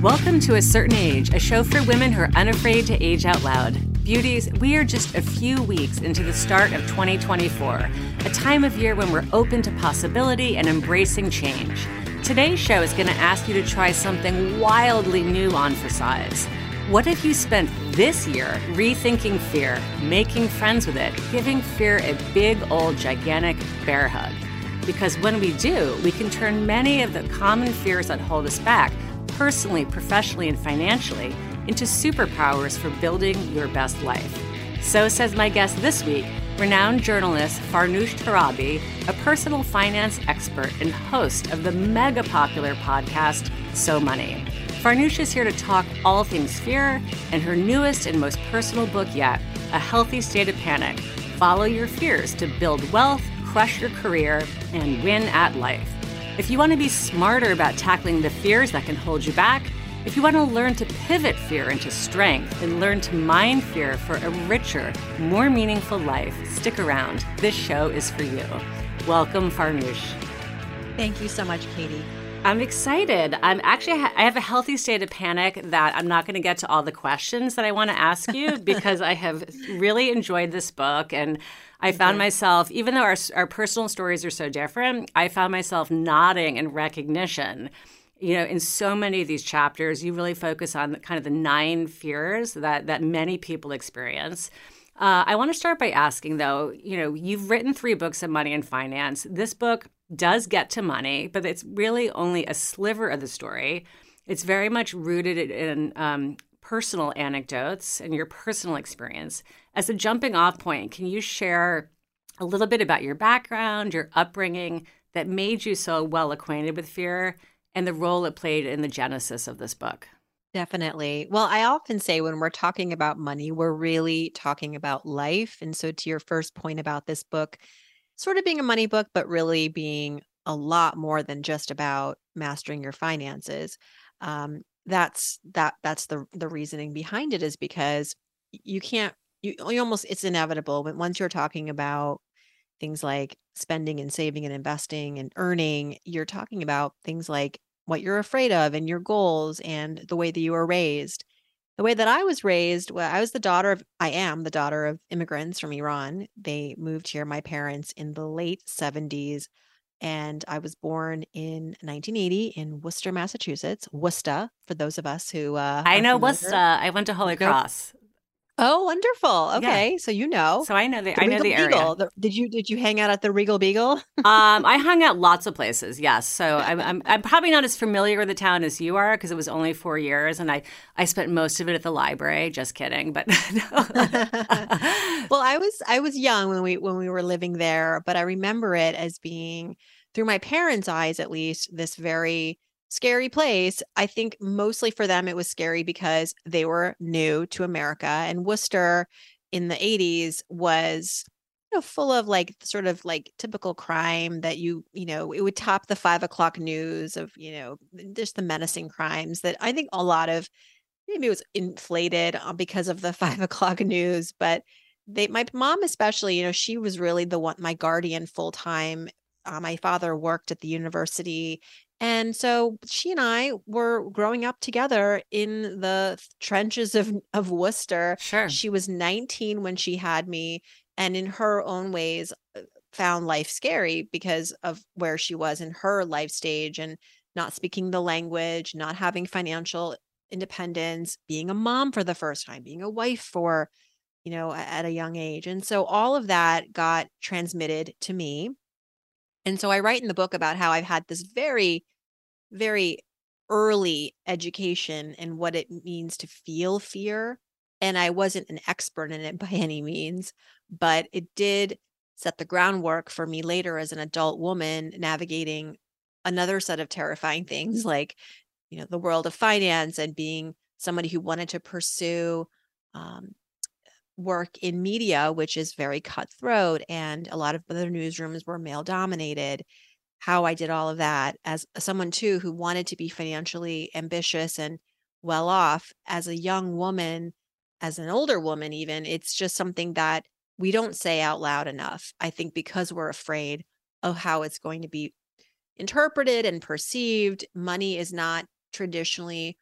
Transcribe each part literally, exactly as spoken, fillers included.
Welcome to A Certain Age, a show for women who are unafraid to age out loud. Beauties, we are just a few weeks into the start of twenty twenty-four, a time of year when we're open to possibility and embracing change. Today's show is going to ask you to try something wildly new on for size. What if you spent this year rethinking fear, making friends with it, giving fear a big old gigantic bear hug? Because when we do, we can turn many of the common fears that hold us back, personally, professionally, and financially, into superpowers for building your best life. So says my guest this week, renowned journalist Farnoosh Torabi, a personal finance expert and host of the mega popular podcast, So Money. Farnoosh is here to talk all things fear and her newest and most personal book yet, A Healthy State of Panic. Follow your fears to build wealth, crush your career, and win at life. If you want to be smarter about tackling the fears that can hold you back, if you want to learn to pivot fear into strength and learn to mine fear for a richer, more meaningful life, stick around. This show is for you. Welcome, Farnoosh. Thank you so much, Katie. I'm excited. I'm actually, I have a healthy state of panic that I'm not going to get to all the questions that I want to ask you because I have really enjoyed this book. And I found myself, even though our, our personal stories are so different, I found myself nodding in recognition. You know, in so many of these chapters, you really focus on kind of the nine fears that, that many people experience. Uh, I want to start by asking, though, you know, you've written three books on money and finance. This book does get to money, but it's really only a sliver of the story. It's very much rooted in um, personal anecdotes and your personal experience. As a jumping off point, can you share a little bit about your background, your upbringing that made you so well acquainted with fear and the role it played in the genesis of this book? Definitely. Well, I often say when we're talking about money, we're really talking about life. And so to your first point about this book, sort of being a money book, but really being a lot more than just about mastering your finances. Um, that's that that's the the reasoning behind it is because you can't you, you almost it's inevitable when once you're talking about things like spending and saving and investing and earning, you're talking about things like what you're afraid of and your goals and the way that you were raised. The way that I was raised, well, I was the daughter of, I am the daughter of immigrants from Iran. They moved here, my parents, in the late seventies. And I was born in nineteen eighty in Worcester, Massachusetts. Worcester, for those of us who uh, I are know familiar. Worcester. I went to Holy Nope. Cross. Oh, wonderful. Yeah. Okay, so you know. So I know the, The I know Regal the area. Beagle. The- did you did you hang out at the Regal Beagle? um, I hung out lots of places, yes. So I'm, I'm I'm probably not as familiar with the town as you are because it was only four years, and I, I spent most of it at the library. Just kidding, but no. Well, I was I was young when we when we were living there, but I remember it as being, through my parents' eyes at least, this very scary place. I think mostly for them it was scary because they were new to America, and Worcester in the eighties was, you know, full of like sort of like typical crime that you, you know, it would top the five o'clock news of, you know, just the menacing crimes that I think a lot of, maybe it was inflated uh, because of the five o'clock news, but they, my mom especially, you know, she was really the one, my guardian full time. Uh, my father worked at the university. And so she and I were growing up together in the trenches of, of Worcester. Sure. She was nineteen when she had me, and in her own ways uh, found life scary because of where she was in her life stage and not speaking the language, not having financial independence, being a mom for the first time, being a wife for, you know, a- at a young age. And so all of that got transmitted to me. And so I write in the book about how I've had this very, very early education in what it means to feel fear. And I wasn't an expert in it by any means, but it did set the groundwork for me later as an adult woman navigating another set of terrifying things like, you know, the world of finance and being somebody who wanted to pursue um, work in media, which is very cutthroat, and a lot of other newsrooms were male dominated. How I did all of that as someone too who wanted to be financially ambitious and well off as a young woman, as an older woman, even, it's just something that we don't say out loud enough. I think because we're afraid of how it's going to be interpreted and perceived. Money is not traditionally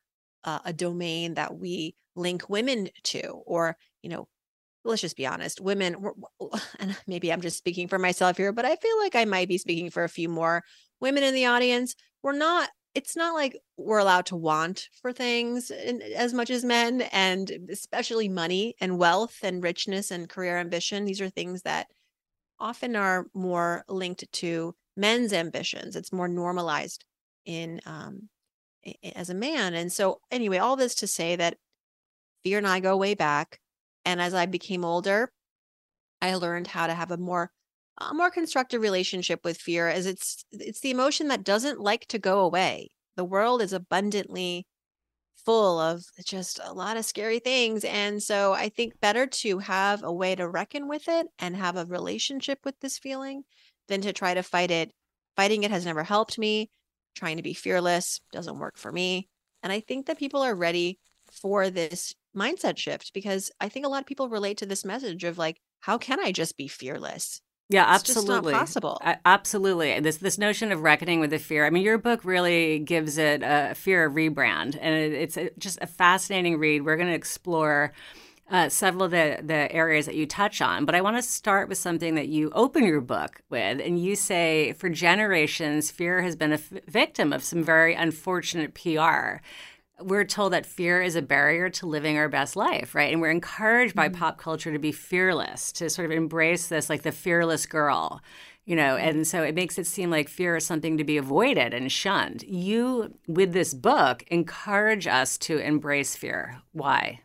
uh, a domain that we link women to, or, you know, let's just be honest, women, we're- and maybe I'm just speaking for myself here, but I feel like I might be speaking for a few more women in the audience. We're not, it's not like we're allowed to want for things in, as much as men, and especially money and wealth and richness and career ambition. These are things that often are more linked to men's ambitions. It's more normalized in um, i- i- as a man. And so, anyway, all this to say that fear and I go way back. And as I became older, I learned how to have a more a more constructive relationship with fear, as it's it's the emotion that doesn't like to go away. The world is abundantly full of just a lot of scary things. And so I think better to have a way to reckon with it and have a relationship with this feeling than to try to fight it. Fighting it has never helped me. Trying to be fearless doesn't work for me. And I think that people are ready for this mindset shift, because I think a lot of people relate to this message of like, how can I just be fearless? Yeah, It's just not absolutely. possible. A- Absolutely. This this notion of reckoning with the fear. I mean, your book really gives it a fear rebrand, and it, it's a, just a fascinating read. We're going to explore uh, several of the, the areas that you touch on, but I want to start with something that you open your book with, and you say, for generations, fear has been a f- victim of some very unfortunate P R. We're told that fear is a barrier to living our best life, right? And we're encouraged by Mhm. pop culture to be fearless, to sort of embrace this, like the fearless girl, you know, and so it makes it seem like fear is something to be avoided and shunned. You, with this book, encourage us to embrace fear. Why?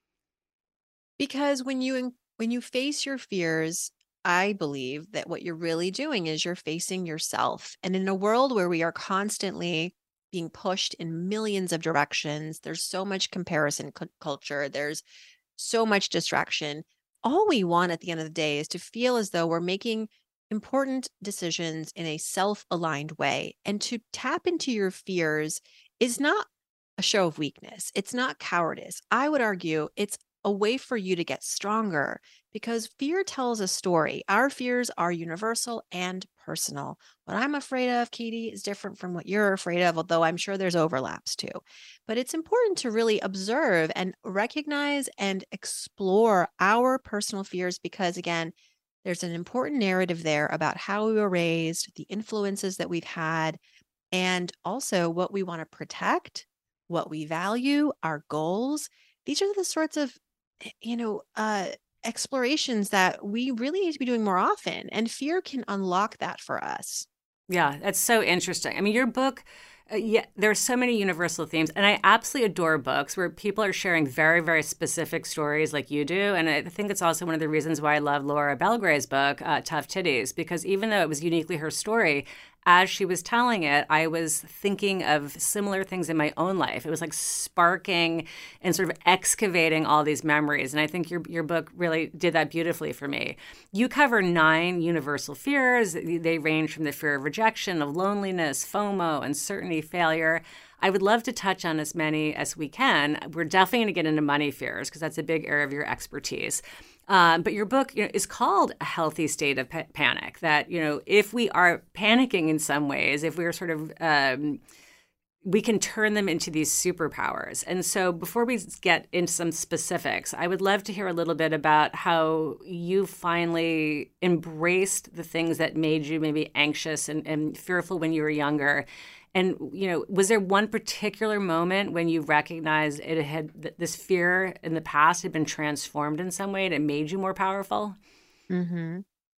Because when you en- when you face your fears, I believe that what you're really doing is you're facing yourself. And in a world where we are constantly being pushed in millions of directions, there's so much comparison cu- culture, there's so much distraction. All we want at the end of the day is to feel as though we're making important decisions in a self-aligned way. And to tap into your fears is not a show of weakness. It's not cowardice. I would argue it's a way for you to get stronger, because fear tells a story. Our fears are universal and personal. What I'm afraid of, Katie, is different from what you're afraid of, although I'm sure there's overlaps too. But it's important to really observe and recognize and explore our personal fears, because, again, there's an important narrative there about how we were raised, the influences that we've had, and also what we want to protect, what we value, our goals. These are the sorts of, eh, you know, uh, explorations that we really need to be doing more often. And fear can unlock that for us. Yeah, that's so interesting. I mean, your book, uh, yeah, there are so many universal themes, and I absolutely adore books where people are sharing very, very specific stories like you do. And I think it's also one of the reasons why I love Laura Belgray's book, uh, Tough Titties, because even though it was uniquely her story, as she was telling it, I was thinking of similar things in my own life. It was like sparking and sort of excavating all these memories. And I think your your book really did that beautifully for me. You cover nine universal fears. They range from the fear of rejection, of loneliness, FOMO, uncertainty, failure. I would love to touch on as many as we can. We're definitely going to get into money fears because that's a big area of your expertise. Um, but your book, you know, is called A Healthy State of pa- Panic. That, you know, if we are panicking in some ways, if we're sort of um, we can turn them into these superpowers. And so before we get into some specifics, I would love to hear a little bit about how you finally embraced the things that made you maybe anxious and, and fearful when you were younger. And, you know, was there one particular moment when you recognized it had that this fear in the past had been transformed in some way and it made you more powerful? Hmm.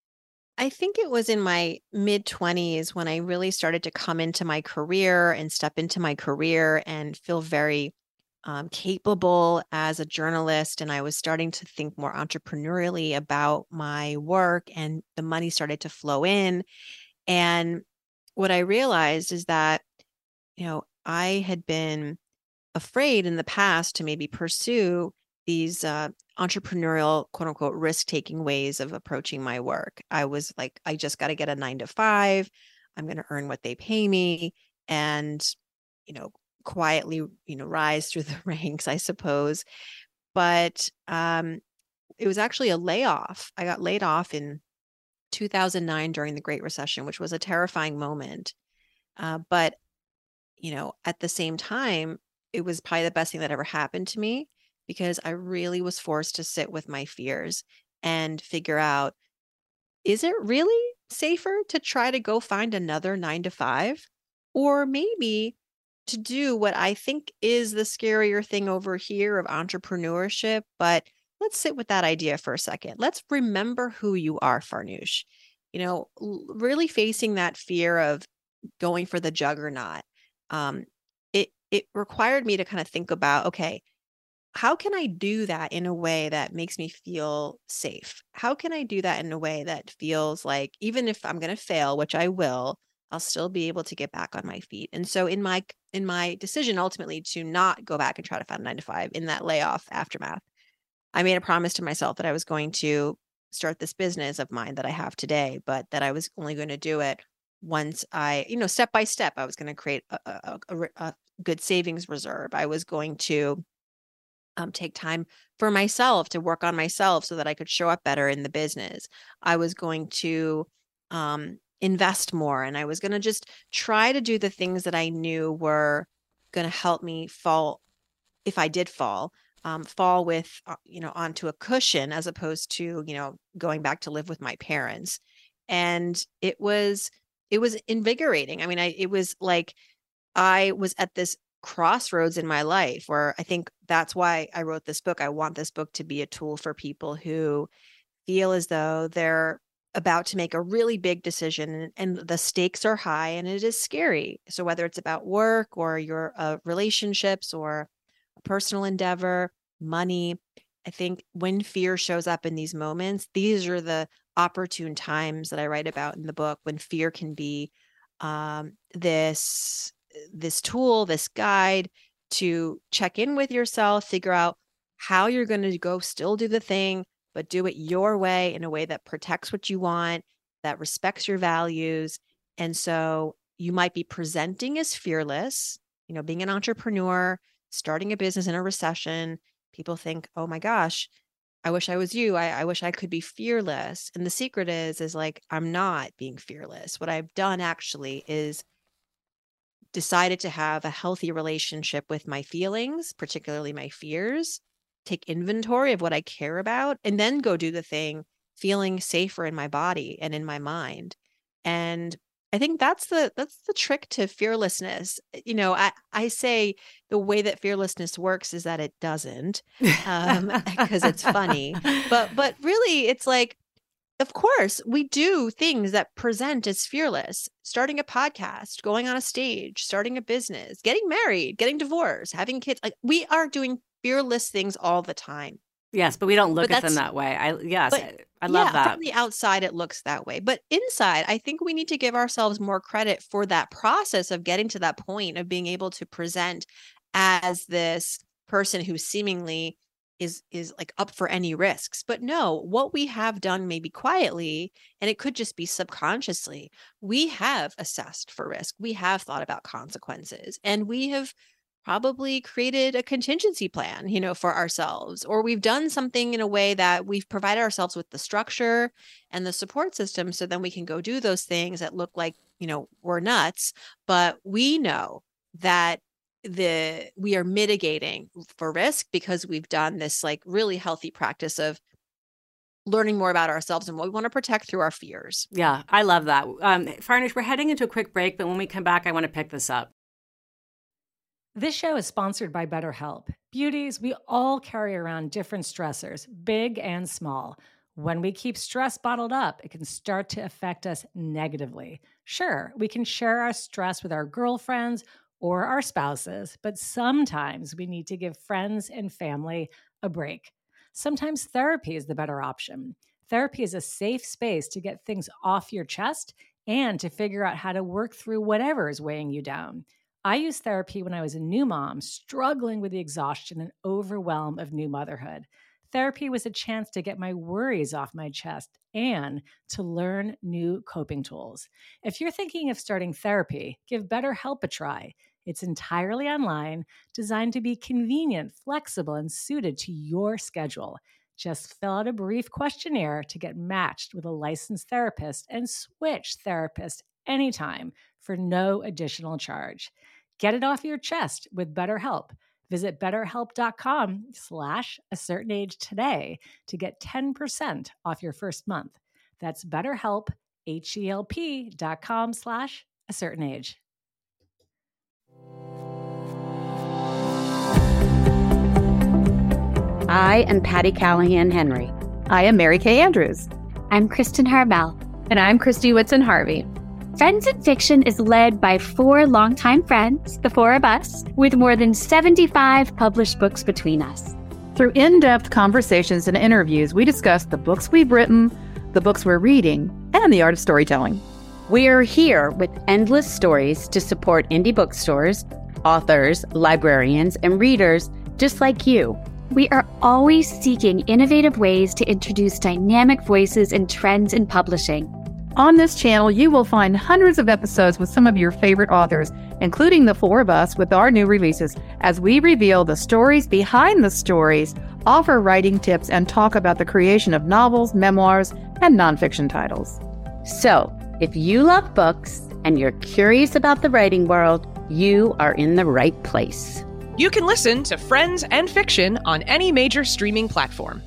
I think it was in my mid twenties when I really started to come into my career and step into my career and feel very um, capable as a journalist. And I was starting to think more entrepreneurially about my work, and the money started to flow in. And what I realized is that, you know, I had been afraid in the past to maybe pursue these uh, entrepreneurial, quote unquote, risk taking ways of approaching my work. I was like, I just got to get a nine to five. I'm going to earn what they pay me, and, you know, quietly, you know, rise through the ranks, I suppose. But um, it was actually a layoff. I got laid off in two thousand nine during the Great Recession, which was a terrifying moment. Uh, but, you know, at the same time, it was probably the best thing that ever happened to me because I really was forced to sit with my fears and figure out, is it really safer to try to go find another nine to five? Or maybe to do what I think is the scarier thing over here of entrepreneurship, but let's sit with that idea for a second. Let's remember who you are, Farnoosh. You know, l- really facing that fear of going for the juggernaut. Um, it it required me to kind of think about, okay, how can I do that in a way that makes me feel safe? How can I do that in a way that feels like even if I'm going to fail, which I will, I'll still be able to get back on my feet. And so in my in my decision ultimately to not go back and try to find a nine to five in that layoff aftermath, I made a promise to myself that I was going to start this business of mine that I have today, but that I was only going to do it once I, you know, step by step. I was going to create a, a, a, a re- a good savings reserve. I was going to um, take time for myself to work on myself so that I could show up better in the business. I was going to um, invest more and I was going to just try to do the things that I knew were going to help me fall if I did fall, um, fall with, uh, you know, onto a cushion as opposed to, you know, going back to live with my parents. And it was, it was invigorating. I mean, I, it was like I was at this crossroads in my life where I think that's why I wrote this book. I want this book to be a tool for people who feel as though they're about to make a really big decision and, and the stakes are high and it is scary. So whether it's about work or your uh, relationships or a personal endeavor, money, I think when fear shows up in these moments, these are the opportune times that I write about in the book when fear can be um, this this tool, this guide to check in with yourself, figure out how you're going to go still do the thing, but do it your way in a way that protects what you want, that respects your values. And so you might be presenting as fearless, you know, being an entrepreneur, starting a business in a recession. People think, oh my gosh, I wish I was you. I, I wish I could be fearless. And the secret is, is like, I'm not being fearless. What I've done actually is decided to have a healthy relationship with my feelings, particularly my fears, take inventory of what I care about, and then go do the thing feeling safer in my body and in my mind. And I think that's the that's the trick to fearlessness. You know, I, I say the way that fearlessness works is that it doesn't, um, because it's funny. But but really it's like of course, we do things that present as fearless. Starting a podcast, going on a stage, starting a business, getting married, getting divorced, having kids. Like we are doing fearless things all the time. Yes, but we don't look But at them that's that way. I yes, but I, I love yeah, that. from the outside it looks that way. But inside, I think we need to give ourselves more credit for that process of getting to that point of being able to present as this person who seemingly is is like up for any risks. But no, what we have done maybe quietly, and it could just be subconsciously, we have assessed for risk. We have thought about consequences, and we have probably created a contingency plan, you know, for ourselves, or we've done something in a way that we've provided ourselves with the structure and the support system so then we can go do those things that look like, you know, we're nuts, but we know that the we are mitigating for risk because we've done this like really healthy practice of learning more about ourselves and what we want to protect through our fears. Yeah, I love that. Um, Farnoosh, we're heading into a quick break, but when we come back, I want to pick this up. This show is sponsored by BetterHelp. Beauties, we all carry around different stressors, big and small. When we keep stress bottled up, it can start to affect us negatively. Sure, we can share our stress with our girlfriends or our spouses, but sometimes we need to give friends and family a break. Sometimes therapy is the better option. Therapy is a safe space to get things off your chest and to figure out how to work through whatever is weighing you down. I used therapy when I was a new mom, struggling with the exhaustion and overwhelm of new motherhood. Therapy was a chance to get my worries off my chest and to learn new coping tools. If you're thinking of starting therapy, give BetterHelp a try. It's entirely online, designed to be convenient, flexible, and suited to your schedule. Just fill out a brief questionnaire to get matched with a licensed therapist and switch therapist anytime for no additional charge. Get it off your chest with BetterHelp. Visit betterhelp.com slash a certain age today to get ten percent off your first month. That's BetterHelp, H-E-L-P dot com slash a certain age. I am Patty Callahan Henry. I am Mary Kay Andrews. I'm Kristen Harmel. And I'm Christy Whitson Harvey. Friends in Fiction is led by four longtime friends, the four of us, with more than seventy-five published books between us. Through in-depth conversations and interviews, we discuss the books we've written, the books we're reading, and the art of storytelling. We are here with endless stories to support indie bookstores, authors, librarians, and readers just like you. We are always seeking innovative ways to introduce dynamic voices and trends in publishing. On this channel, you will find hundreds of episodes with some of your favorite authors, including the four of us with our new releases, as we reveal the stories behind the stories, offer writing tips, and talk about the creation of novels, memoirs, and nonfiction titles. So, if you love books and you're curious about the writing world, you are in the right place. You can listen to Friends and Fiction on any major streaming platform.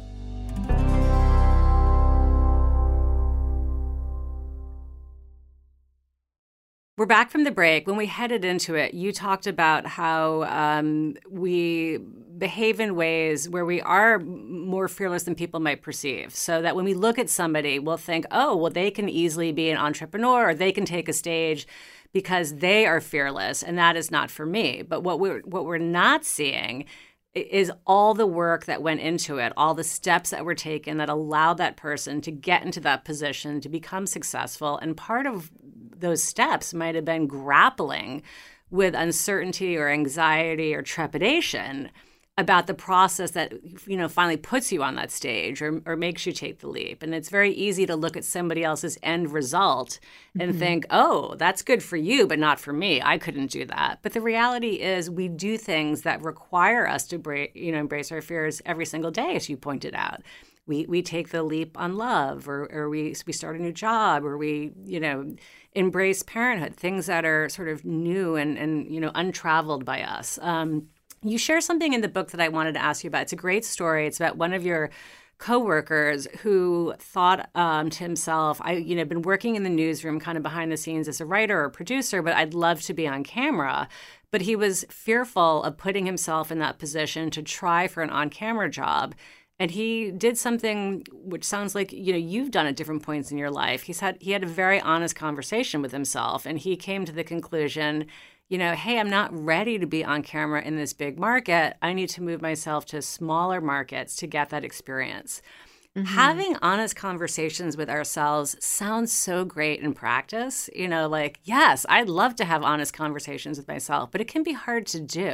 We're back from the break. When we headed into it, you talked about how um, we behave in ways where we are more fearless than people might perceive. So that when we look at somebody, we'll think, oh, well, they can easily be an entrepreneur or they can take a stage because they are fearless, and that is not for me. But what we're, what we're not seeing is all the work that went into it, all the steps that were taken that allowed that person to get into that position, to become successful. And part of those steps might have been grappling with uncertainty or anxiety or trepidation about the process that, you know, finally puts you on that stage or, or makes you take the leap. And it's very easy to look at somebody else's end result and mm-hmm. think, oh, that's good for you, but not for me. I couldn't do that. But the reality is we do things that require us to bra- you know, embrace our fears every single day, as you pointed out. We we take the leap on love, or, or we we start a new job, or we, you know, embrace parenthood, things that are sort of new and, and you know, untraveled by us. Um, you share something in the book that I wanted to ask you about. It's a great story. It's about one of your coworkers who thought um, to himself, I, you know, been working in the newsroom kind of behind the scenes as a writer or producer, but I'd love to be on camera. But he was fearful of putting himself in that position to try for an on-camera job. And he did something which sounds like, you know, you've done at different points in your life. He's had he had a very honest conversation with himself, and he came to the conclusion, you know, hey, I'm not ready to be on camera in this big market. I need to move myself to smaller markets to get that experience. Mm-hmm. Having honest conversations with ourselves sounds so great in practice. You know, like, yes, I'd love to have honest conversations with myself, but it can be hard to do.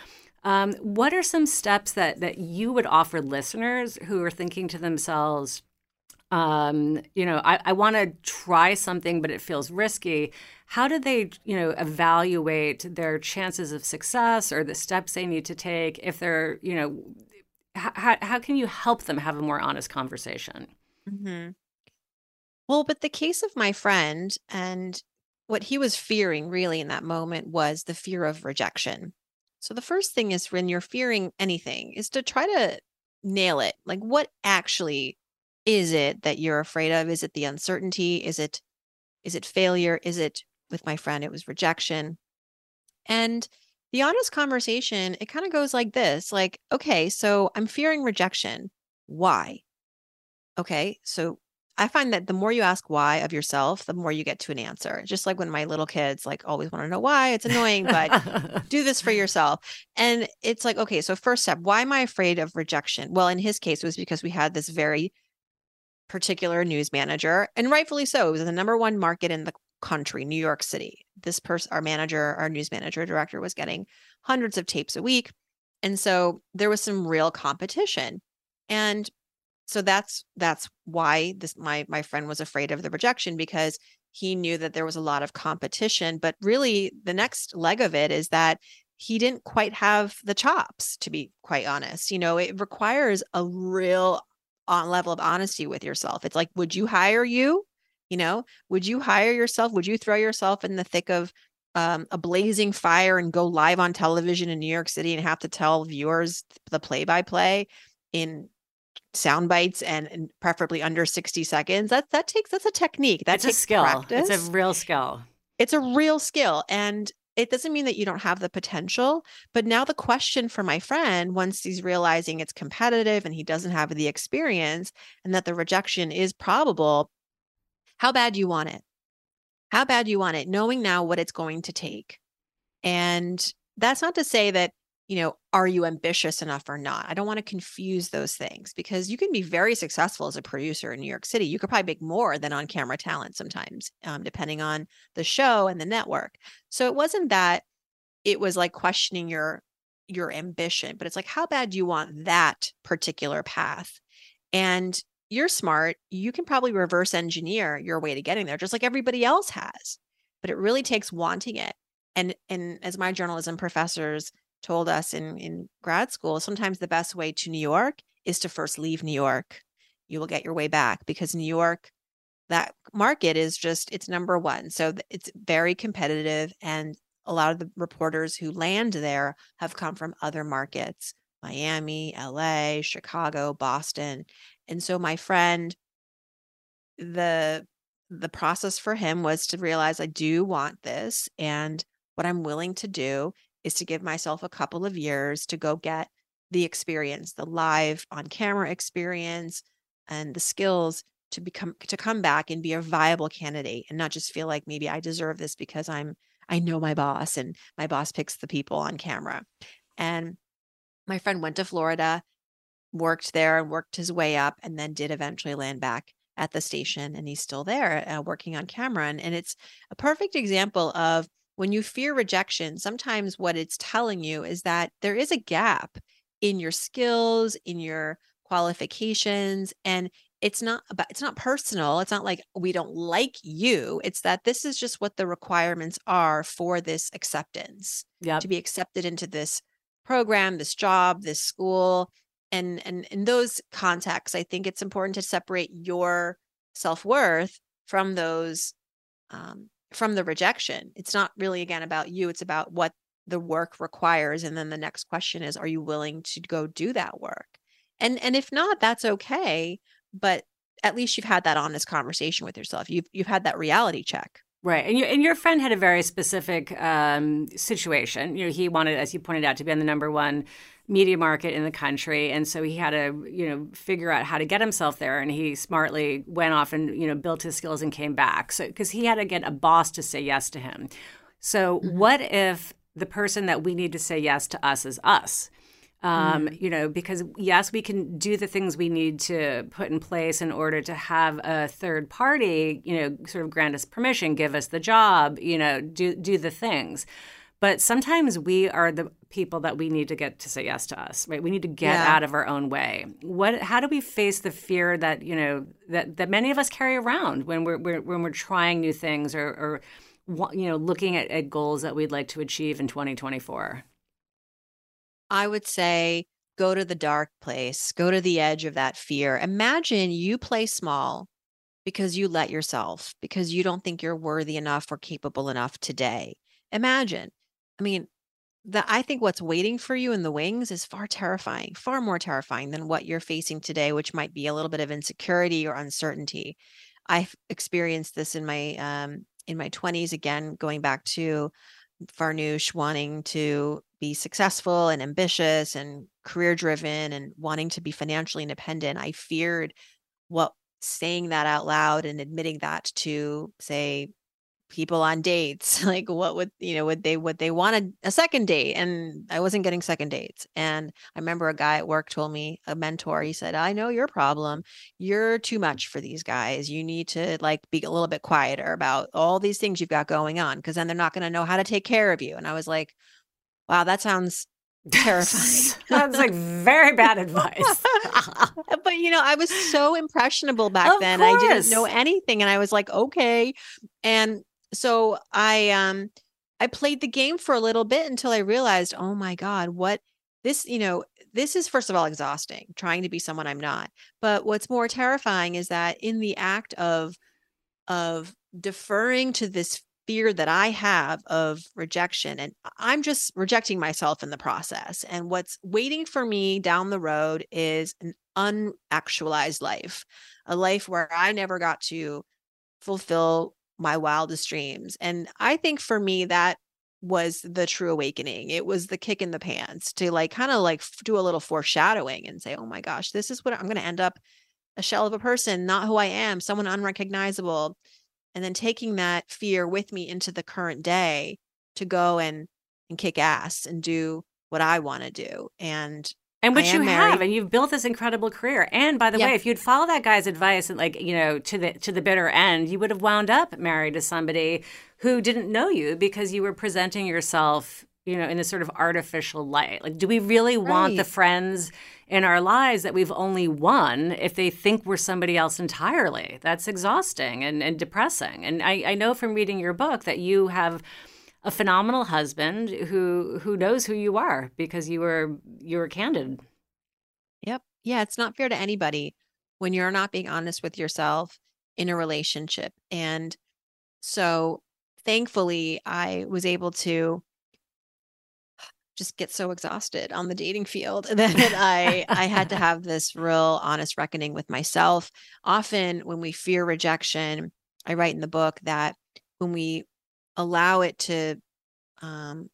Um, what are some steps that that you would offer listeners who are thinking to themselves, um, you know, I, I want to try something, but it feels risky. How do they, you know, evaluate their chances of success or the steps they need to take if they're, you know, how, how can you help them have a more honest conversation? Mm-hmm. Well, but the case of my friend and what he was fearing really in that moment was the fear of rejection. So the first thing is when you're fearing anything is to try to nail it. Like, what actually is it that you're afraid of? Is it the uncertainty? Is it, is it failure? Is it, with my friend, it was rejection? And the honest conversation, it kind of goes like this, like, okay, so I'm fearing rejection. Why? Okay, so I find that the more you ask why of yourself, the more you get to an answer. Just like when my little kids like always want to know why. It's annoying, but do this for yourself. And it's like, okay, so first step, why am I afraid of rejection? Well, in his case, it was because we had this very particular news manager, and rightfully so. It was the number one market in the country, New York City. This person, our manager, our news manager director, was getting hundreds of tapes a week. And so there was some real competition. And so that's that's why this my my friend was afraid of the rejection, because he knew that there was a lot of competition. But really, the next leg of it is that he didn't quite have the chops, to be quite honest. You know, it requires a real on level of honesty with yourself. It's like, would you hire you? You know, would you hire yourself? Would you throw yourself in the thick of um, a blazing fire and go live on television in New York City and have to tell viewers the play-by-play in sound bites and, and preferably under sixty seconds. That that takes that's a technique. That it's takes a skill. practice. It's a real skill. It's a real skill. And it doesn't mean that you don't have the potential. But now the question for my friend, once he's realizing it's competitive and he doesn't have the experience and that the rejection is probable, how bad do you want it? How bad do you want it? Knowing now what it's going to take. And that's not to say that, you know, are you ambitious enough or not? I don't want to confuse those things because you can be very successful as a producer in New York City. You could probably make more than on-camera talent sometimes, um, depending on the show and the network. So it wasn't that it was like questioning your your ambition, but it's like, how bad do you want that particular path? And you're smart. You can probably reverse engineer your way to getting there, just like everybody else has. But it really takes wanting it. And and as my journalism professors told us in, in grad school, sometimes the best way to New York is to first leave New York. You will get your way back because New York, that market is just, it's number one. So it's very competitive. And a lot of the reporters who land there have come from other markets, Miami, L A, Chicago, Boston. And so my friend, the the process for him was to realize I do want this. And what I'm willing to do is to give myself a couple of years to go get the experience, the live on camera experience and the skills to become, to come back and be a viable candidate and not just feel like maybe I deserve this because I'm, I know my boss and my boss picks the people on camera. And my friend went to Florida, worked there and worked his way up and then did eventually land back at the station. And he's still there uh, working on camera. And, and it's a perfect example of when you fear rejection, sometimes what it's telling you is that there is a gap in your skills, in your qualifications, and it's not about, it's not personal. It's not like we don't like you. It's that this is just what the requirements are for this acceptance, Yep. to be accepted into this program, this job, this school. And, and in those contexts, I think it's important to separate your self-worth from those, um, from the rejection. It's not really, again, about you. It's about what the work requires. And then the next question is, are you willing to go do that work? And, and if not, that's okay. But at least you've had that honest conversation with yourself. You've, you've had that reality check. Right. And, you, and your friend had a very specific um, situation. You know, he wanted, as you pointed out, to be on the number one media market in the country. And so he had to, you know, figure out how to get himself there. And he smartly went off and, you know, built his skills and came back. So, because he had to get a boss to say yes to him. So mm-hmm. what if the person that we need to say yes to us is us? Um, mm. You know, because yes, we can do the things we need to put in place in order to have a third party, you know, sort of grant us permission, give us the job, you know, do do the things. But sometimes we are the people that we need to get to say yes to us, right? We need to get yeah. out of our own way. What? How do we face the fear that, you know, that, that many of us carry around when we're, we're when we're trying new things or, or you know, looking at, at goals that we'd like to achieve in twenty twenty-four? I would say go to the dark place, go to the edge of that fear. Imagine you play small because you let yourself, because you don't think you're worthy enough or capable enough today. Imagine. I mean, the, I think what's waiting for you in the wings is far terrifying, far more terrifying than what you're facing today, which might be a little bit of insecurity or uncertainty. I've experienced this in my um, in my twenties, again, going back to Farnoosh, wanting to be successful and ambitious and career driven and wanting to be financially independent. I feared what saying that out loud and admitting that to, say, people on dates, like what would, you know, would they, would they want a, a second date? And I wasn't getting second dates. And I remember a guy at work told me, a mentor, he said, I know your problem. You're too much for these guys. You need to like be a little bit quieter about all these things you've got going on, because then they're not going to know how to take care of you. And I was like, wow, that sounds terrifying. That's like very bad advice. But, you know, I was so impressionable back of then. Course. I didn't know anything. And I was like, okay. And so I, um, I played the game for a little bit until I realized, oh my God, what this, you know, this is, first of all, exhausting, trying to be someone I'm not. But what's more terrifying is that in the act of, of deferring to this fear that I have of rejection, and I'm just rejecting myself in the process. And what's waiting for me down the road is an unactualized life, a life where I never got to fulfill my wildest dreams. And I think for me, that was the true awakening. It was the kick in the pants to like kind of like do a little foreshadowing and say, oh my gosh, this is what I'm going to end up, a shell of a person, not who I am, someone unrecognizable. And then taking that fear with me into the current day to go and and kick ass and do what I want to do. And And which I you am have, married. and you've built this incredible career. And by the Yeah. way, if you'd follow that guy's advice and like, you know, to the to the bitter end, you would have wound up married to somebody who didn't know you because you were presenting yourself, you know, in this sort of artificial light. Like, do we really want the Right. friends in our lives that we've only won if they think we're somebody else entirely? That's exhausting and, and depressing. And I, I know from reading your book that you have a phenomenal husband who who knows who you are because you were you were candid. Yep. Yeah, it's not fair to anybody when you're not being honest with yourself in a relationship. And so thankfully, I was able to just get so exhausted on the dating field that I I had to have this real honest reckoning with myself. Often when we fear rejection, I write in the book that when we allow it to um,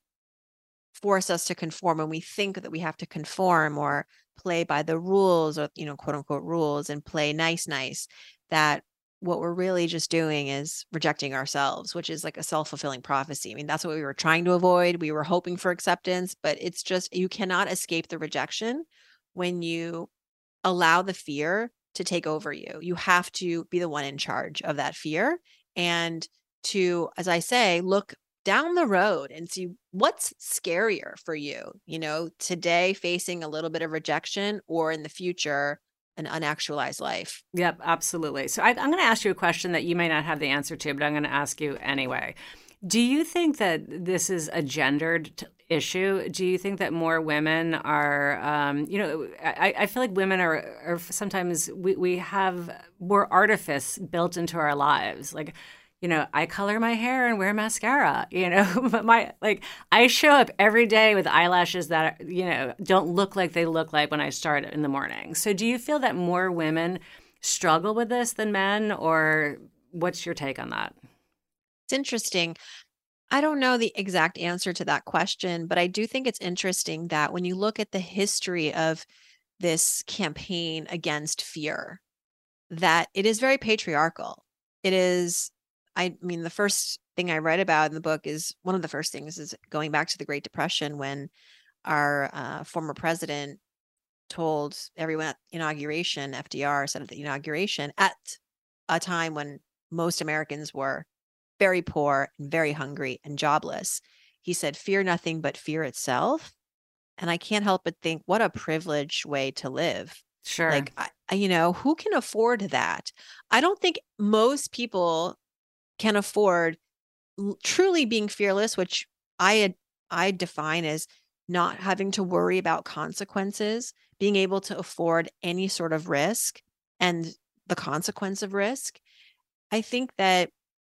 force us to conform, when we think that we have to conform or play by the rules or, you know, quote unquote rules and play nice, nice, that what we're really just doing is rejecting ourselves, which is like a self-fulfilling prophecy. I mean, that's what we were trying to avoid. We were hoping for acceptance, but it's just, you cannot escape the rejection when you allow the fear to take over you. You have to be the one in charge of that fear and to, as I say, look down the road and see what's scarier for you, you know, today facing a little bit of rejection or in the future, an unactualized life. Yep, absolutely. So I, I'm going to ask you a question that you may not have the answer to, but I'm going to ask you anyway. Do you think that this is a gendered t- issue? Do you think that more women are, um, you know, I, I feel like women are, are sometimes we, we have more artifice built into our lives. Like, you know, I color my hair and wear mascara, you know, but my, like, I show up every day with eyelashes that, you know, don't look like they look like when I start in the morning. So do you feel that more women struggle with this than men, or what's your take on that? It's interesting. I don't know the exact answer to that question, but I do think it's interesting that when you look at the history of this campaign against fear, that it is very patriarchal. It is, I mean, the first thing I read about in the book is one of the first things is going back to the Great Depression when our uh, former president told everyone at inauguration, F D R said at the inauguration, at a time when most Americans were very poor and very hungry and jobless, he said, fear nothing but fear itself. And I can't help but think, what a privileged way to live. Sure. Like, I, you know, who can afford that? I don't think most people can afford l- truly being fearless, which I I define as not having to worry about consequences, being able to afford any sort of risk and the consequence of risk. I think that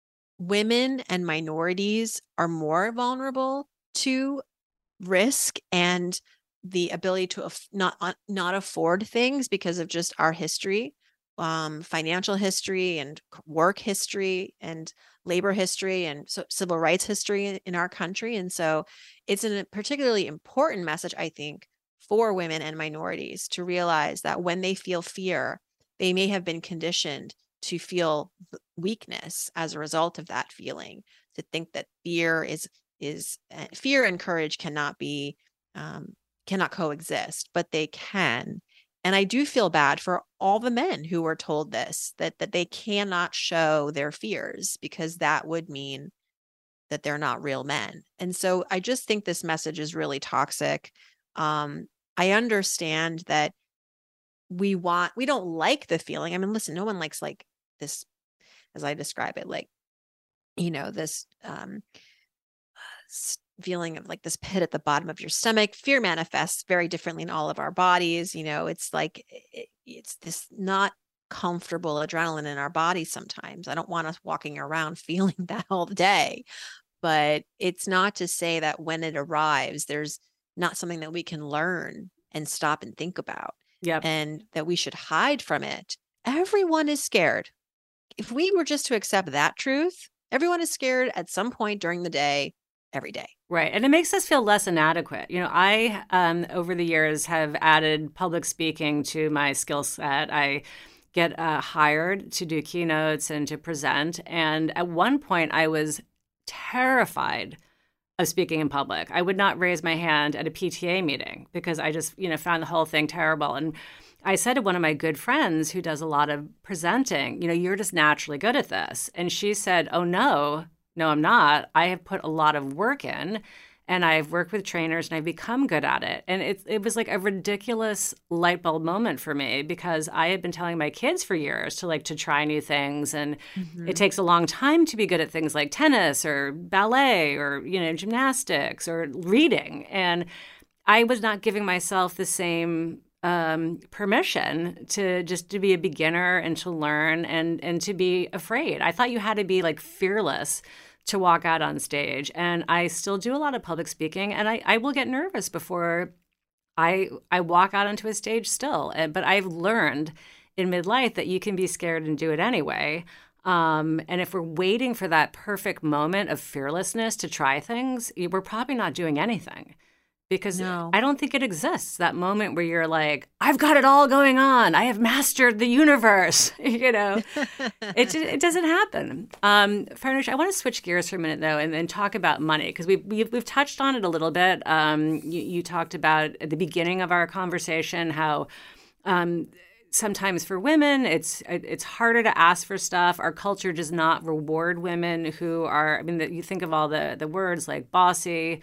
women and minorities are more vulnerable to risk and the ability to af- not uh, not afford things because of just our history, um, financial history and c- work history and labor history and so civil rights history in, in our country. And so it's a particularly important message, I think, for women and minorities to realize that when they feel fear, they may have been conditioned to feel th- weakness as a result of that feeling, to think that fear is is uh, fear and courage cannot be um, cannot coexist, but they can. And I do feel bad for all the men who were told this, that that they cannot show their fears because that would mean that they're not real men. And so I just think this message is really toxic. Um, I understand that we want we don't like the feeling. I mean, listen, no one likes like this, as I describe it, like, you know, this um s- feeling of like this pit at the bottom of your stomach. Fear manifests very differently in all of our bodies. You know, it's like it, it's this not comfortable adrenaline in our bodies sometimes. I don't want us walking around feeling that all day. But it's not to say that when it arrives, there's not something that we can learn and stop and think about. Yep. And that we should hide from it. Everyone is scared. If we were just to accept that truth, everyone is scared at some point during the day, every day. Right. And it makes us feel less inadequate. You know, I, um, over the years, have added public speaking to my skill set. I get uh, hired to do keynotes and to present. And at one point, I was terrified of speaking in public. I would not raise my hand at a P T A meeting because I just, you know, found the whole thing terrible. And I said to one of my good friends who does a lot of presenting, you know, you're just naturally good at this. And she said, oh, no, no, I'm not. I have put a lot of work in and I've worked with trainers and I've become good at it. And it, it was like a ridiculous light bulb moment for me because I had been telling my kids for years to like to try new things. And mm-hmm. it takes a long time to be good at things like tennis or ballet or, you know, gymnastics or reading. And I was not giving myself the same um, permission to just to be a beginner and to learn and, and to be afraid. I thought you had to be like fearless to walk out on stage. And I still do a lot of public speaking and I, I will get nervous before I I walk out onto a stage still. But I've learned in midlife that you can be scared and do it anyway. Um, and if we're waiting for that perfect moment of fearlessness to try things, we're probably not doing anything. Because no. I don't think it exists, that moment where you're like, I've got it all going on. I have mastered the universe. you know, it it doesn't happen. Um, Farnoosh, I want to switch gears for a minute, though, and then talk about money, because we've, we've, we've touched on it a little bit. Um, you, you talked about at the beginning of our conversation how um, sometimes for women, it's it's harder to ask for stuff. Our culture does not reward women who are, I mean, the, you think of all the, the words like bossy.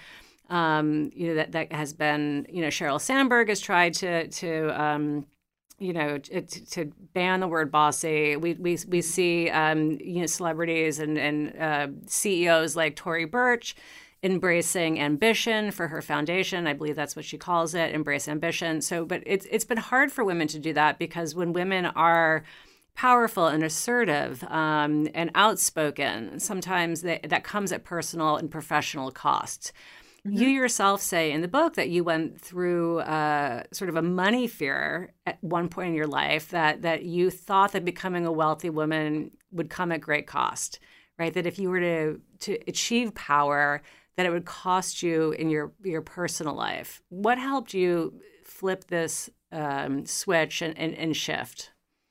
Um, you know, that, that has been, you know, Sheryl Sandberg has tried to, to um, you know, to, to ban the word bossy. We we we see, um, you know, celebrities and, and uh, C E Os like Tory Burch embracing ambition for her foundation. I believe that's what she calls it, embrace ambition. So, but it's it's been hard for women to do that because when women are powerful and assertive um, and outspoken, sometimes they, that comes at personal and professional costs. Mm-hmm. You yourself say in the book that you went through uh, sort of a money fear at one point in your life, that that you thought that becoming a wealthy woman would come at great cost, right? That if you were to to achieve power, that it would cost you in your, your personal life. What helped you flip this um, switch and, and, and shift?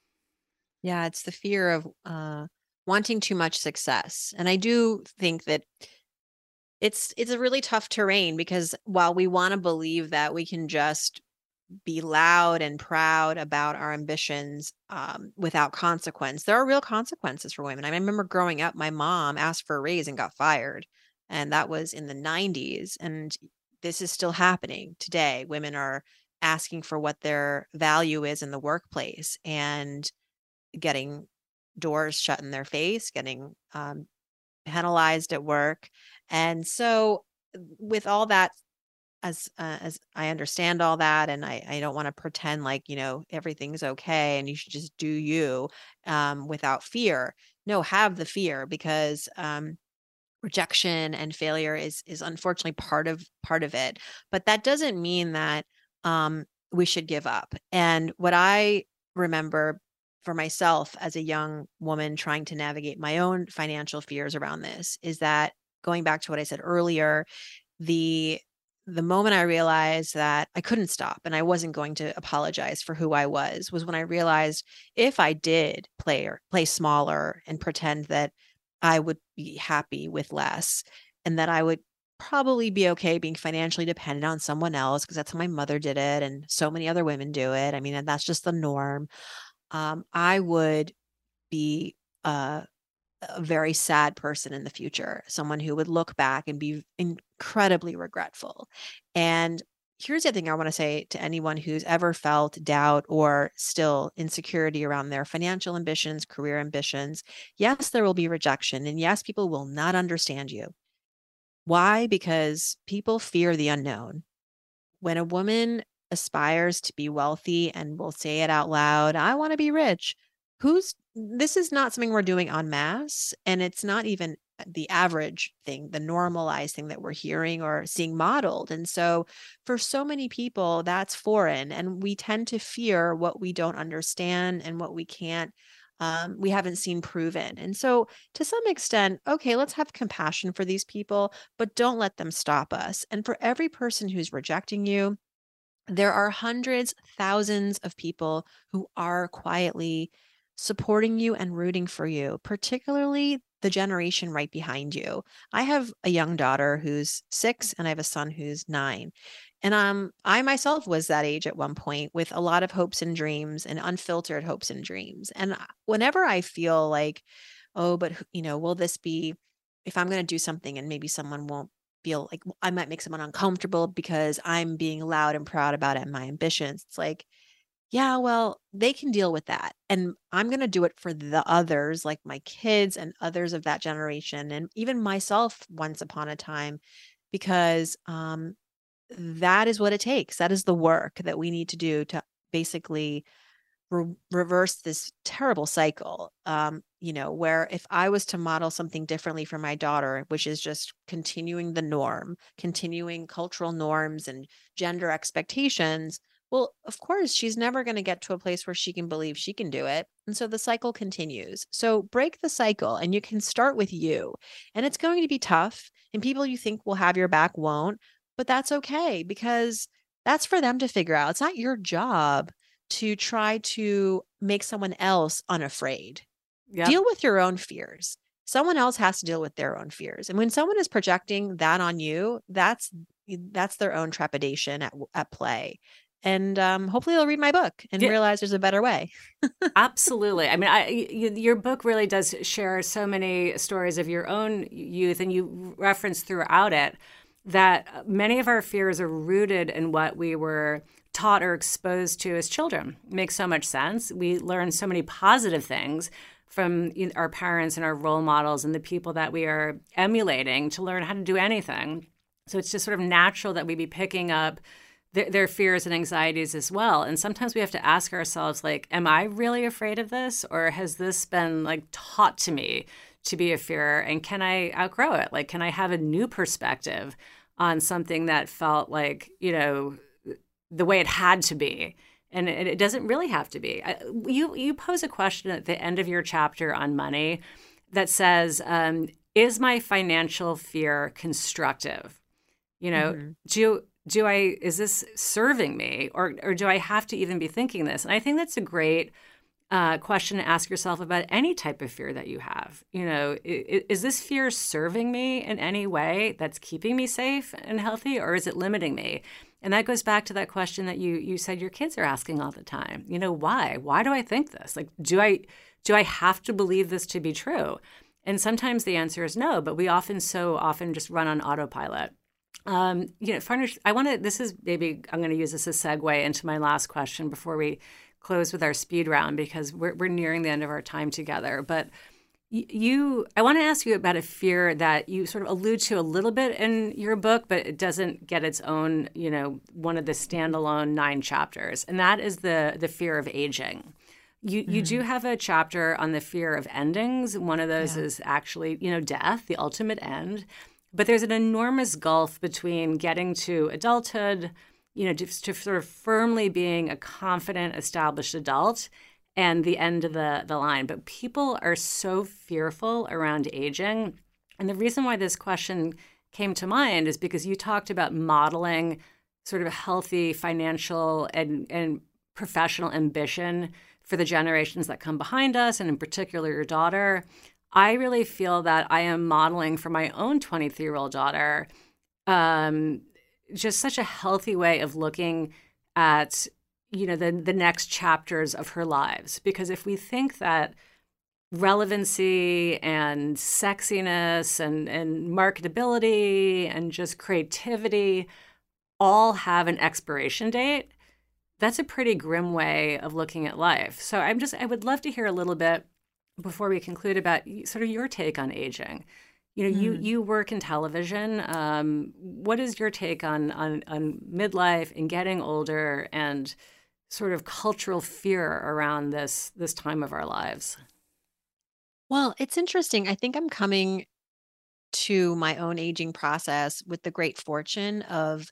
Yeah, it's the fear of uh, wanting too much success. And I do think that It's it's a really tough terrain because while we want to believe that we can just be loud and proud about our ambitions um, without consequence, there are real consequences for women. I remember growing up, my mom asked for a raise and got fired. And that was in the nineties. And this is still happening today. Women are asking for what their value is in the workplace and getting doors shut in their face, getting um, penalized at work. And so with all that, as uh, as I understand all that, and I, I don't want to pretend like, you know, everything's okay and you should just do you um, without fear. No, have the fear because um, rejection and failure is is unfortunately part of part of it. But that doesn't mean that um, we should give up. And what I remember for myself as a young woman trying to navigate my own financial fears around this is that, going back to what I said earlier, the the moment I realized that I couldn't stop and I wasn't going to apologize for who I was was when I realized if I did play or play smaller and pretend that I would be happy with less and that I would probably be okay being financially dependent on someone else because that's how my mother did it and so many other women do it. I mean, and that's just the norm. Um, I would be uh, a very sad person in the future, someone who would look back and be incredibly regretful. And here's the thing I want to say to anyone who's ever felt doubt or still insecurity around their financial ambitions, career ambitions. Yes, there will be rejection. And yes, people will not understand you. Why? Because people fear the unknown. When a woman aspires to be wealthy and will say it out loud, I want to be rich. who's this is not something we're doing en masse, and it's not even the average thing, the normalized thing that we're hearing or seeing modeled. And so for so many people, that's foreign, and we tend to fear what we don't understand and what we can't um, we haven't seen proven. And so to some extent, okay, let's have compassion for these people, but don't let them stop us. And for every person who's rejecting you, there are hundreds, thousands of people who are quietly supporting you and rooting for you, particularly the generation right behind you. I have a young daughter who's six and I have a son who's nine. And um, I myself was that age at one point with a lot of hopes and dreams and unfiltered hopes and dreams. And whenever I feel like, oh, but you know, will this be, if I'm going to do something and maybe someone won't feel like I might make someone uncomfortable because I'm being loud and proud about it and my ambitions. It's like, yeah, well, they can deal with that. And I'm going to do it for the others, like my kids and others of that generation, and even myself once upon a time, because um, that is what it takes. That is the work that we need to do to basically re- reverse this terrible cycle. Um, you know, where if I was to model something differently for my daughter, which is just continuing the norm, continuing cultural norms and gender expectations, well, of course, she's never going to get to a place where she can believe she can do it. And so the cycle continues. So break the cycle, and you can start with you. And it's going to be tough, and people you think will have your back won't, but that's okay, because that's for them to figure out. It's not your job to try to make someone else unafraid. Yep. Deal with your own fears. Someone else has to deal with their own fears. And when someone is projecting that on you, that's that's their own trepidation at at play. And um, hopefully they'll read my book and yeah. realize there's a better way. Absolutely. I mean, I, you, your book really does share so many stories of your own youth, and you reference throughout it that many of our fears are rooted in what we were taught or exposed to as children. It makes so much sense. We learn so many positive things from our parents and our role models and the people that we are emulating to learn how to do anything. So it's just sort of natural that we be picking up th- their fears and anxieties as well. And sometimes we have to ask ourselves, like, am I really afraid of this? Or has this been like taught to me to be a fear? And can I outgrow it? Like, can I have a new perspective on something that felt like, you know, the way it had to be? And it, it doesn't really have to be. You you pose a question at the end of your chapter on money that says, um, is my financial fear constructive? You know, mm-hmm. do do I is this serving me, or or do I have to even be thinking this? And I think that's a great uh, question to ask yourself about any type of fear that you have. You know, is, is this fear serving me in any way that's keeping me safe and healthy, or is it limiting me? And that goes back to that question that you you said your kids are asking all the time. You know, why? Why do I think this? Like, do I do I have to believe this to be true? And sometimes the answer is no, but we often so often just run on autopilot. Um, you know, Farnoosh, I want to, this is maybe, I'm going to use this as a segue into my last question before we close with our speed round, because we're we're nearing the end of our time together. But You, I want to ask you about a fear that you sort of allude to a little bit in your book, but it doesn't get its own, you know, one of the standalone nine chapters, and that is the the fear of aging. You mm-hmm. you do have a chapter on the fear of endings. One of those yeah. is actually, you know, death, the ultimate end. But there's an enormous gulf between getting to adulthood, you know, to, to sort of firmly being a confident, established adult, and the end of the, the line. But people are so fearful around aging. And the reason why this question came to mind is because you talked about modeling sort of healthy financial and, and professional ambition for the generations that come behind us, and in particular your daughter. I really feel that I am modeling for my own twenty-three-year-old daughter um, just such a healthy way of looking at, you know, the the next chapters of her lives. Because if we think that relevancy and sexiness and, and marketability and just creativity all have an expiration date, that's a pretty grim way of looking at life. So I'm just, I would love to hear a little bit before we conclude about sort of your take on aging. You know, mm. you you work in television. Um, what is your take on, on on midlife and getting older, and sort of cultural fear around this this time of our lives? Well, it's interesting. I think I'm coming to my own aging process with the great fortune of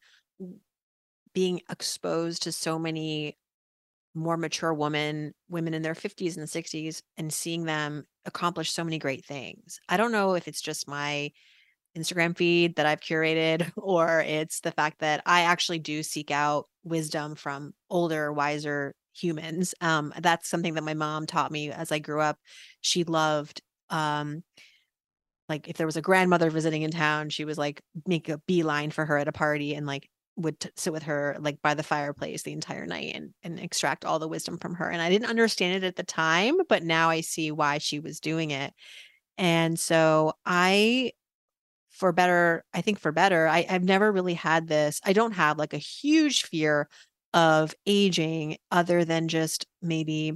being exposed to so many more mature women, women in their fifties and sixties, and seeing them accomplish so many great things. I don't know if it's just my Instagram feed that I've curated, or it's the fact that I actually do seek out wisdom from older, wiser humans. Um, that's something that my mom taught me as I grew up. She loved, um, like if there was a grandmother visiting in town, she was like make a beeline for her at a party and like would t- sit with her like by the fireplace the entire night and and extract all the wisdom from her. And I didn't understand it at the time, but now I see why she was doing it. And so I for better, I think for better, I, I've never really had this. I don't have like a huge fear of aging other than just maybe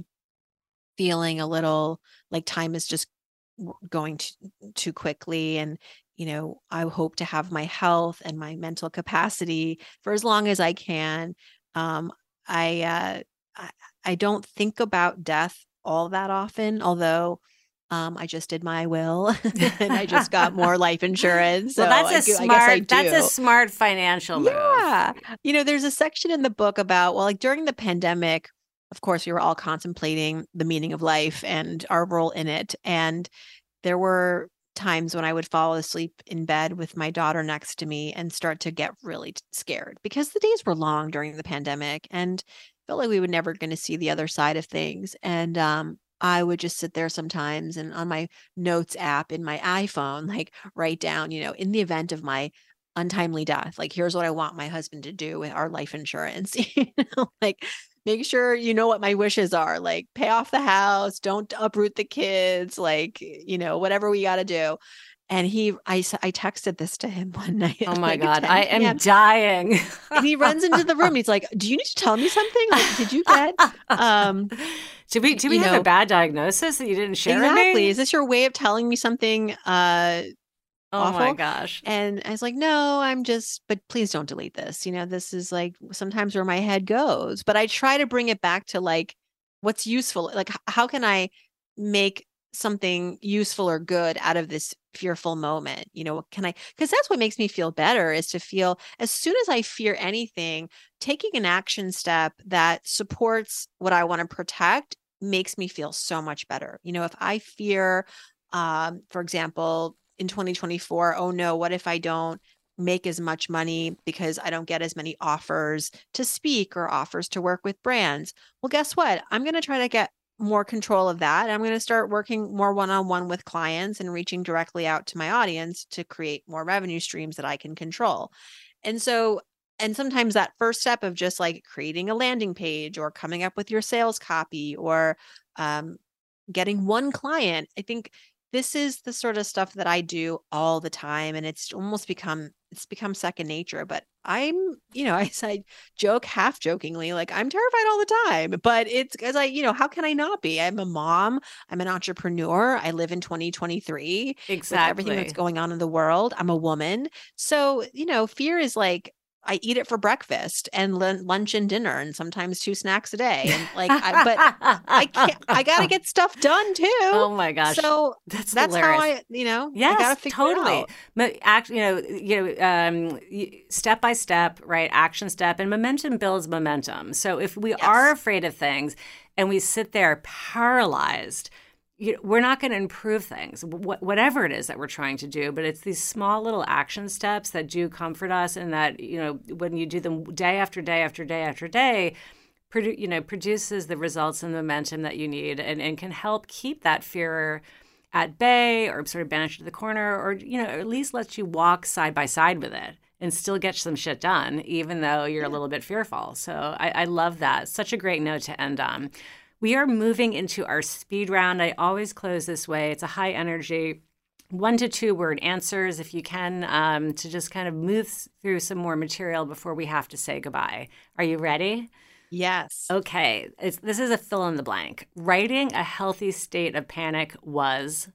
feeling a little like time is just w- going too, too quickly. And, you know, I hope to have my health and my mental capacity for as long as I can. Um, I, uh, I, I don't think about death all that often, although um, I just did my will and I just got more life insurance. So well, that's a I, do- smart. I guess I do. That's a smart financial move. Yeah. You know, there's a section in the book about, well, like during the pandemic, of course, we were all contemplating the meaning of life and our role in it. And there were times when I would fall asleep in bed with my daughter next to me and start to get really t- scared because the days were long during the pandemic and felt like we were never going to see the other side of things. And um, I would just sit there sometimes and on my notes app in my iPhone, like write down, you know, in the event of my untimely death, like here's what I want my husband to do with our life insurance, you know, like make sure you know what my wishes are, like pay off the house, don't uproot the kids, like, you know, whatever we got to do. And he, I, s- I texted this to him one night. Oh my like God, ten I p m am dying. And he runs into the room. He's like, "Do you need to tell me something? Like, did you get?" Um, do we do we you have know, a bad diagnosis that you didn't share with exactly. me? Is this your way of telling me something uh, Oh awful? my gosh. And I was like, "No, I'm just. But please don't delete this. You know, this is like sometimes where my head goes. But I try to bring it back to like what's useful. Like, h- how can I make something useful or good out of this fearful moment? You know, what can I, because that's what makes me feel better is to feel as soon as I fear anything, taking an action step that supports what I want to protect makes me feel so much better. You know, if I fear, um, for example, in twenty twenty-four, oh no, what if I don't make as much money because I don't get as many offers to speak or offers to work with brands? Well, guess what? I'm going to try to get more control of that. I'm going to start working more one-on-one with clients and reaching directly out to my audience to create more revenue streams that I can control. And so, and sometimes that first step of just like creating a landing page or coming up with your sales copy or um, getting one client, I think this is the sort of stuff that I do all the time. And it's almost become, it's become second nature, but I'm, you know, I, I joke half jokingly, like I'm terrified all the time, but it's because I, you know, how can I not be? I'm a mom. I'm an entrepreneur. I live in twenty twenty-three with everything that's Exactly. going on in the world. I'm a woman. So, you know, fear is like, I eat it for breakfast and lun- lunch and dinner and sometimes two snacks a day. And like, I, but I can't, I got to get stuff done too. Oh my gosh. So That's that's hilarious. how I, you know, I Yes, got to figure totally. it out. But act, you know, you know, um, y- step by step, right? Action step, and momentum builds momentum. So if we Yes. are afraid of things and we sit there paralyzed, you know, we're not going to improve things, wh- whatever it is that we're trying to do. But it's these small little action steps that do comfort us, and that, you know, when you do them day after day after day after day, produ- you know, produces the results and the momentum that you need, and, and can help keep that fear at bay, or sort of banish it to the corner, or, you know, at least lets you walk side by side with it and still get some shit done, even though you're Yeah. a little bit fearful. So I, I love that. Such a great note to end on. We are moving into our speed round. I always close this way. It's a high energy, one to two word answers, if you can, um, to just kind of move through some more material before we have to say goodbye. Are you ready? Yes. Okay. It's, this is a fill in the blank. Writing a healthy state of panic was...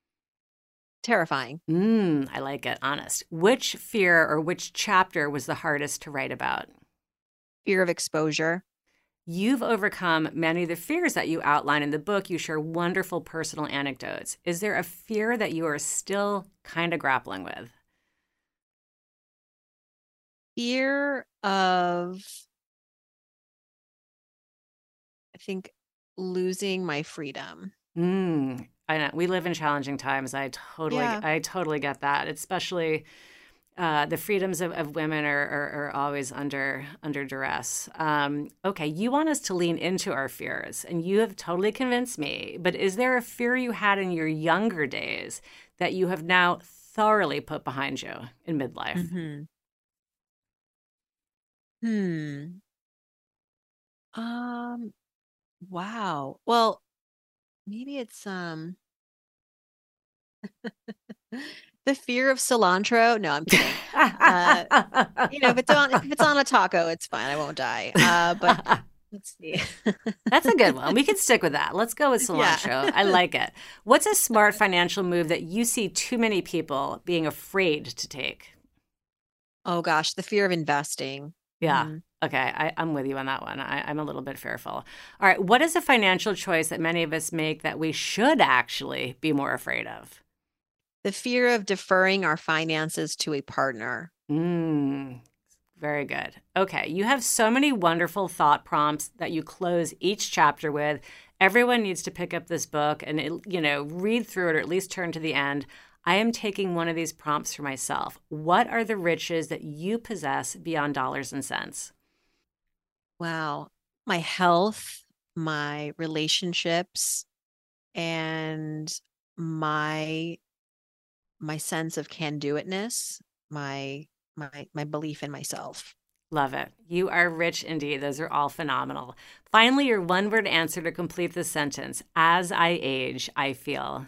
Terrifying. Mm, I like it. Honest. Which fear or which chapter was the hardest to write about? Fear of exposure. You've overcome many of the fears that you outline in the book. You share wonderful personal anecdotes. Is there a fear that you are still kind of grappling with? Fear of, I think, losing my freedom. Mm, I know. We live in challenging times. I totally, Yeah. I totally get that. Especially uh, the freedoms of, of women are, are, are always under under duress. Um, okay, you want us to lean into our fears, and you have totally convinced me. But is there a fear you had in your younger days that you have now thoroughly put behind you in midlife? Mm-hmm. Hmm. Um. Wow. Well, maybe it's um the fear of cilantro. No, I'm kidding. Uh, you know, if it's on if it's on a taco, it's fine. I won't die. Uh, but let's see. That's a good one. We can stick with that. Let's go with cilantro. Yeah. I like it. What's a smart financial move that you see too many people being afraid to take? Oh gosh, the fear of investing. Yeah. Mhm. Okay. I, I'm with you on that one. I, I'm a little bit fearful. All right. What is a financial choice that many of us make that we should actually be more afraid of? The fear of deferring our finances to a partner. Mm, very good. Okay. You have so many wonderful thought prompts that you close each chapter with. Everyone needs to pick up this book and, it, you know, read through it or at least turn to the end. I am taking one of these prompts for myself. What are the riches that you possess beyond dollars and cents? Wow. My health, my relationships, and my my sense of can-do-itness, my my my belief in myself. Love it. You are rich indeed. Those are all phenomenal. Finally, your one-word answer to complete this sentence. As I age, I feel.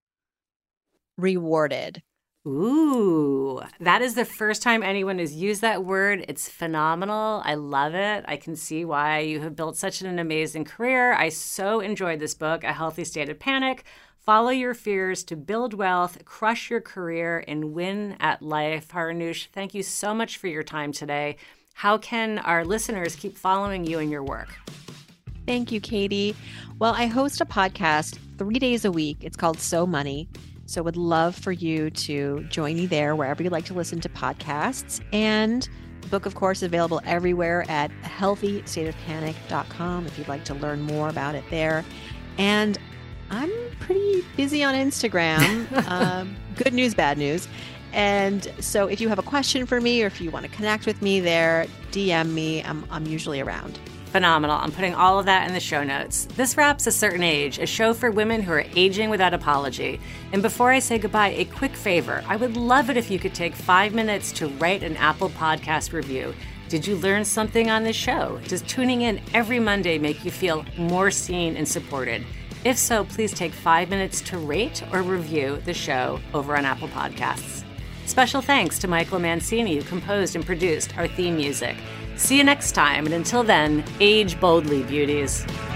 Rewarded. Ooh, that is the first time anyone has used that word. It's phenomenal. I love it. I can see why you have built such an amazing career. I so enjoyed this book, A Healthy State of Panic. Follow your fears to build wealth, crush your career, and win at life. Farnoosh, thank you so much for your time today. How can our listeners keep following you and your work? Thank you, Katie. Well, I host a podcast three days a week. It's called So Money. So would love for you to join me there wherever you like to listen to podcasts. And the book, of course, is available everywhere at healthy state of panic dot com if you'd like to learn more about it there. And I'm pretty busy on Instagram. um, good news, bad news. And so if you have a question for me or if you want to connect with me there, D M me. I'm, I'm usually around. Phenomenal. I'm putting all of that in the show notes. This wraps A Certain Age, a show for women who are aging without apology. And before I say goodbye, a quick favor. I would love it if you could take five minutes to write an Apple Podcast review. Did you learn something on this show? Does tuning in every Monday make you feel more seen and supported? If so, please take five minutes to rate or review the show over on Apple Podcasts. Special thanks to Michael Mancini, who composed and produced our theme music. See you next time, and until then, age boldly, beauties.